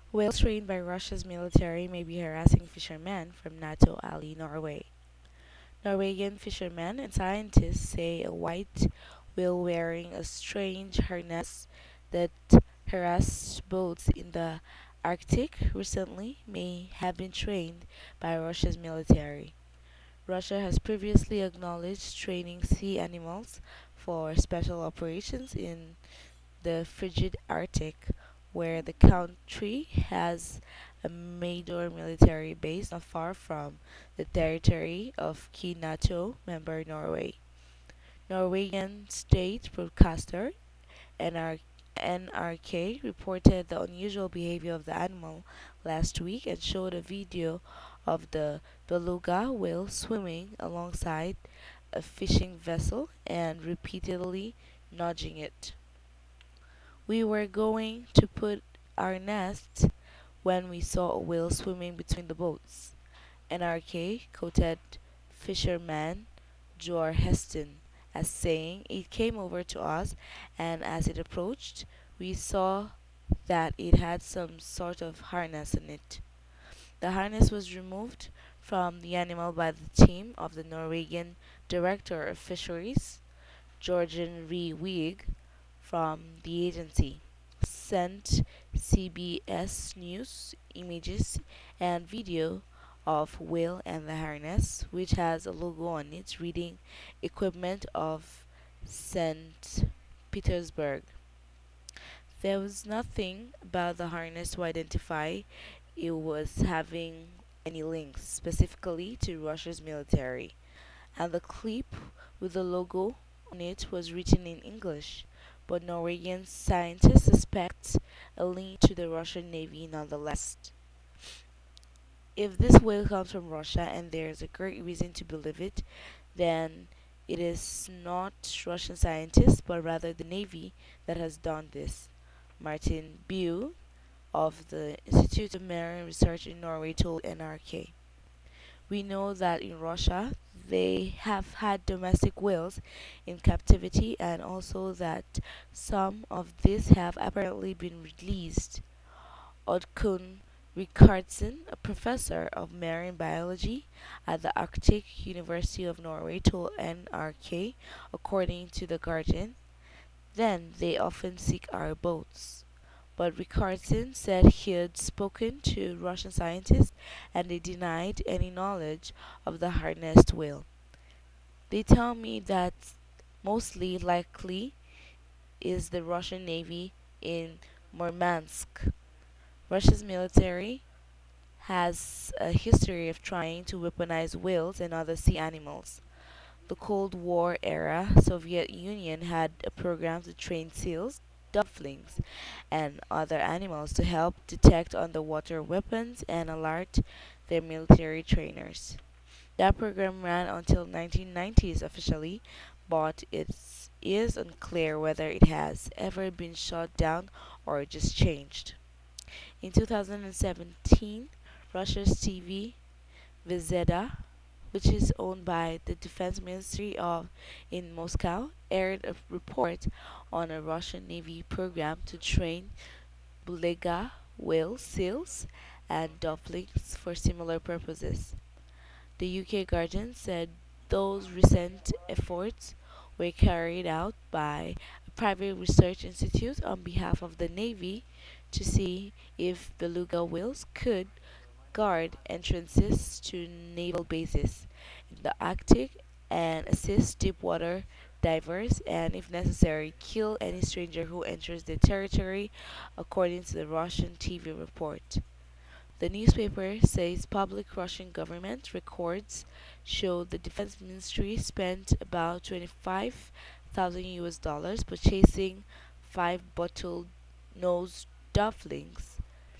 Whales trained by Russia's military may be harassing fishermen from NATO ally Norway. Norwegian fishermen and scientists say a white whale wearing a strange harness that harassed boats in the Arctic recently may have been trained by Russia's military. Russia has previously acknowledged training sea animals for special operations in the frigid Arctic, where the country has a major military base not far from the territory of key NATO member Norway. Norwegian state broadcaster NR- NRK reported the unusual behavior of the animal last week and showed a video of the beluga whale swimming alongside a fishing vessel and repeatedly nudging it. We were going to put our nest when we saw a whale swimming between the boats. NRK quoted fisherman Jor Heston as saying it came over to us, and as it approached, we saw that it had some sort of harness in it. The harness was removed from the animal by the team of the Norwegian Director of Fisheries, Georgian Reewig, from the agency, sent CBS News images and video of whale and the harness, which has a logo on it reading Equipment of St. Petersburg. There was nothing about the harness to identify it was having any links specifically to Russia's military, and the clip with the logo on it was written in English, but Norwegian scientists suspect a link to the Russian Navy nonetheless. If this whale comes from Russia, and there's a great reason to believe it, then it is not Russian scientists but rather the Navy that has done this. Martin Bew of the Institute of Marine Research in Norway told NRK. We know that in Russia they have had domestic whales in captivity and also that some of these have apparently been released. Oddkun Rikardsen, a professor of marine biology at the Arctic University of Norway, told NRK, according to The Guardian, then they often seek our boats. But Rikardsen said he had spoken to Russian scientists and they denied any knowledge of the harnessed whale. They tell me that mostly likely is the Russian Navy in Murmansk. Russia's military has a history of trying to weaponize whales and other sea animals. The Cold War era Soviet Union had a program to train seals, dolphins, and other animals to help detect underwater weapons and alert their military trainers. That program ran until 1990s officially, but it is unclear whether it has ever been shut down or just changed. In 2017, Russia's TV Vizeda, which is owned by the Defense Ministry of in Moscow, aired a report on a Russian Navy program to train beluga whale seals and dolphins for similar purposes. The UK Guardian said those recent efforts were carried out by a private research institute on behalf of the Navy to see if beluga whales could guard entrances to naval bases in the Arctic and assist deep-water divers and, if necessary, kill any stranger who enters their territory, according to the Russian TV report. The newspaper says public Russian government records show the defense ministry spent about 25,000 US dollars purchasing 5 bottle-nosed dolphins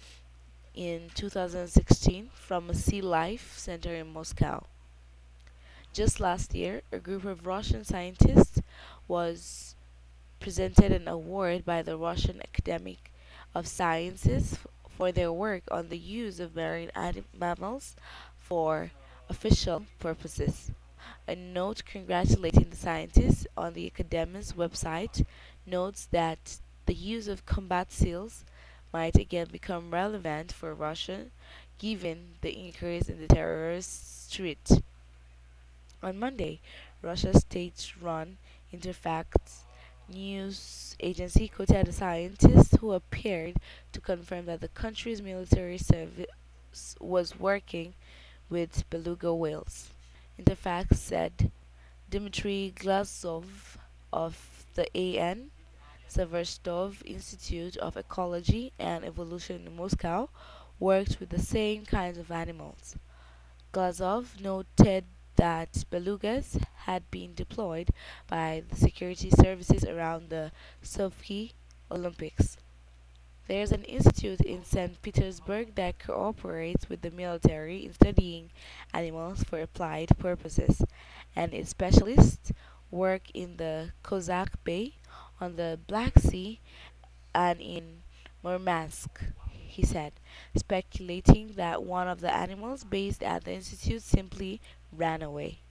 in 2016 from a sea life center in Moscow. Just last year, a group of Russian scientists was presented an award by the Russian Academy of Sciences for their work on the use of marine mammals for official purposes. A note congratulating the scientists on the Academy's website notes that the use of combat seals might again become relevant for Russia given the increase in the terrorist threat. On Monday, Russia's state-run Interfax news agency quoted a scientist who appeared to confirm that the country's military service was working with beluga whales. Interfax said Dmitry Glazov of the AN Severstov Institute of Ecology and Evolution in Moscow worked with the same kinds of animals. Glazov noted that belugas had been deployed by the security services around the Sochi Olympics. There's an institute in St. Petersburg that cooperates with the military in studying animals for applied purposes, and its specialists work in the Kozak Bay, on the Black Sea, and in Murmansk, he said, speculating that one of the animals based at the institute simply ran away.